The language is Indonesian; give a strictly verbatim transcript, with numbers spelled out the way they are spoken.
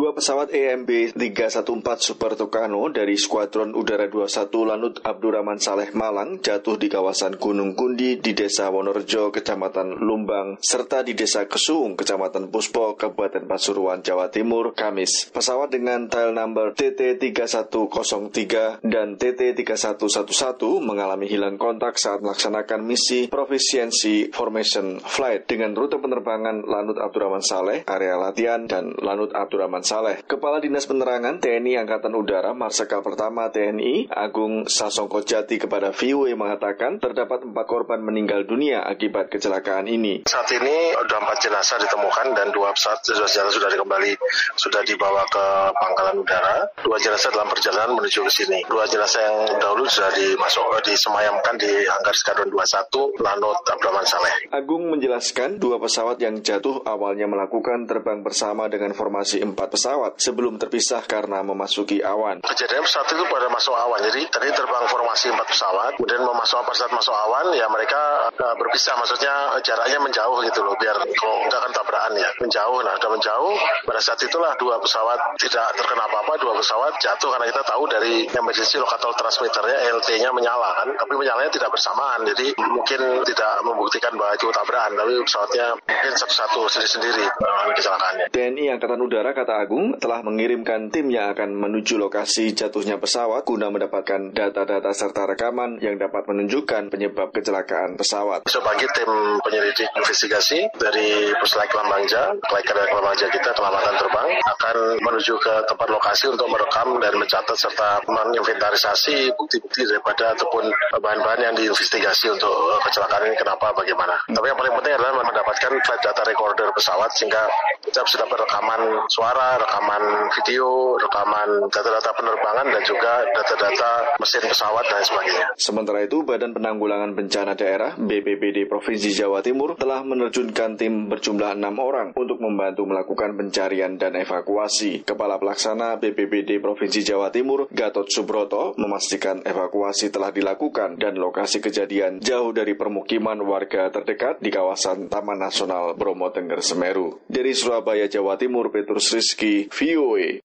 Dua pesawat E M B tiga satu empat Super Tucano dari Skuadron Udara dua puluh satu Lanut Abdurrahman Saleh Malang jatuh di kawasan Gunung Kundi di Desa Wonorejo, Kecamatan Lumbang, serta di Desa Kesuung, Kecamatan Puspo, Kabupaten Pasuruan, Jawa Timur, Kamis. Pesawat dengan tail number T T tiga satu nol tiga dan T T tiga satu satu satu mengalami hilang kontak saat melaksanakan misi Proficiency Formation Flight dengan rute penerbangan Lanut Abdurrahman Saleh, area latihan, dan Lanut Abdurrahman Saleh. Kepala Dinas Penerangan T N I Angkatan Udara Marsikal Pertama T N I Agung Sasongkojati kepada V O A mengatakan terdapat empat korban meninggal dunia akibat kecelakaan ini. Saat ini sudah empat jenazah ditemukan dan dua pesawat jenazah sudah kembali sudah dibawa ke Pangkalan Udara. Dua jenazah dalam perjalanan menuju ke sini. Dua jenazah yang dahulu sudah dimasuk disemayamkan di hanggar Skadron dua puluh satu Lanut Abdurrahman Saleh. Agung menjelaskan dua pesawat yang jatuh awalnya melakukan terbang bersama dengan formasi empat pesawat sebelum terpisah karena memasuki awan. Kejadian pesawat itu pada masuk awan, jadi tadi terbang formasi empat pesawat, kemudian memasuk pada saat masuk awan, ya mereka uh, berpisah, maksudnya jaraknya menjauh gitu loh, biar kalau enggak akan tabrakan ya, menjauh. Nah, udah menjauh, pada saat itulah dua pesawat tidak terkena apa-apa, dua pesawat jatuh karena kita tahu dari emergency locator transmitternya L T-nya menyala kan, tapi menyalanya tidak bersamaan, jadi mungkin tidak membuktikan bahwa itu tabrakan, tapi pesawatnya mungkin satu-satu sendiri-sendiri uh, kecelakaannya. T N I Angkatan Udara, kata Agung, telah mengirimkan tim yang akan menuju lokasi jatuhnya pesawat guna mendapatkan data-data serta rekaman yang dapat menunjukkan penyebab kecelakaan pesawat. Sebagai tim penyelidik investigasi dari Puslek Lambangja, Kelaikan Lambangja kita, Keselamatan Terbang, akan menuju ke tempat lokasi untuk merekam dan mencatat serta menginventarisasi bukti-bukti daripada ataupun bahan-bahan yang diinvestigasi untuk kecelakaan ini kenapa, bagaimana. Tapi yang paling penting adalah mendapatkan flight data recorder pesawat sehingga kita bisa dapat rekaman suara, rekaman video, rekaman data-data penerbangan dan juga data-data mesin pesawat dan sebagainya. Sementara itu, Badan Penanggulangan Bencana Daerah B P B D Provinsi Jawa Timur telah menerjunkan tim berjumlah enam orang untuk membantu melakukan pencarian dan evakuasi. Kepala Pelaksana B P B D Provinsi Jawa Timur, Gatot Subroto, memastikan evakuasi telah dilakukan dan lokasi kejadian jauh dari permukiman warga terdekat di kawasan Taman Nasional Bromo Tengger Semeru. Dari Surabaya, Jawa Timur, Petrus Rizky, V O A.